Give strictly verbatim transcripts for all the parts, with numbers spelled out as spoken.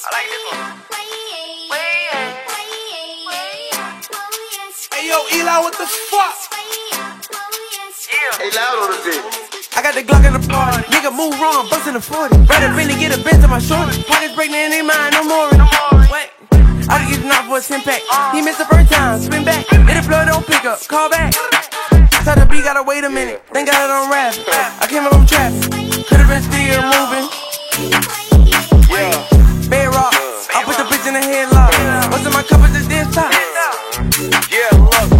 like this one. Hey yo, Eli, what the fuck? Yeah. Hey, loud on the beat. I got the Glock in the party. Nigga move wrong, bustin' the forty. Rather really get a bench to my shoulder. Pockets breaking in their mind, no more. Wait. I done get knocked for a ten pack. He missed the first time, spin back. Hit the floor, don't pick up, call back. Tell the beat, gotta wait a minute. Thank God it on rap. I came up from traffic. Could've been still moving. Yeah. Bedrock. I put the bitch in the headlock. What's in my cup is this this top? Yeah, look.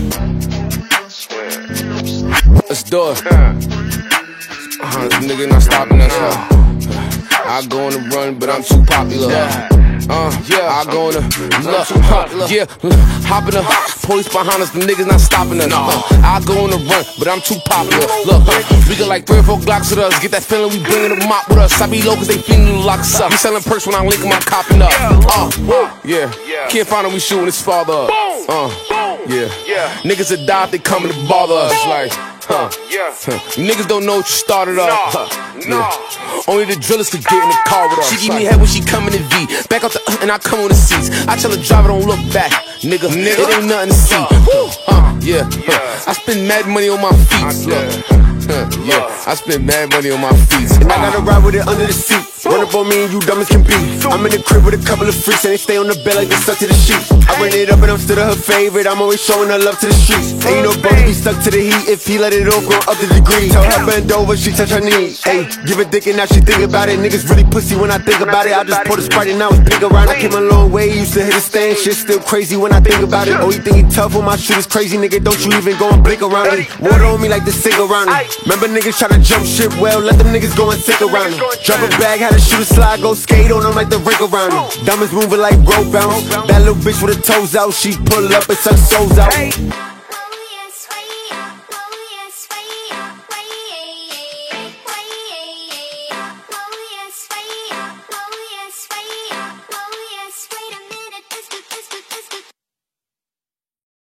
Let's do it. Uh, nigga not stopping us. Uh. I go on the run, but I'm too popular. Uh, yeah, I go on the look, huh, yeah, hop in the police behind us, the niggas not stopping us. Uh, I go on the run, but I'm too popular. Look, uh, we got like three or four Glocks with us. Get that feeling, we bringing the mop with us. I be low cause they feeling the locks up. We selling perks when I link them, I'm copping up. Uh, yeah, can't find them, we shooting his father up. Uh, yeah, niggas that die if they coming to bother us. Like, huh, Yeah. huh. Niggas don't know what you started up. Huh. No. Yeah. Only the drillers could get in the car with us. She give me head when she coming in V. Back up the uh, and I come on the seats. I tell the driver don't look back, nigga. nigga. It ain't nothing to see. Uh, yeah. Yeah. I spend mad money on my feet. Look. Huh. Yeah. I spend mad money on my feet. And I gotta ride with it under the seat. Run up on me and you dumb as can be. I'm in the crib with a couple of freaks and they stay on the bed like they stuck to the sheets. I run it up and I'm still her favorite. I'm always showing her love to the streets. Ain't no buggy be stuck to the heat. If he let it off, go up the degree. Tell her bend over, she touch her knees. Hey, give a dick and now she think about it. Niggas really pussy when I think about it. I just pour the Sprite and now it's big around. I came a long way, used to hit a stand. Shit still crazy when I think about it. Oh, you think he tough? Well, my shit is crazy, nigga. Don't you even go and blink around me. Water on me like the sink around me. Remember niggas try to jump shit, well, let them niggas go and sink around me. Drop a bag, had to shoot a slide, go skate on them like the rink around me. Diamonds moving like rope bounce. That little bitch with her toes out, she pull up and suck souls out.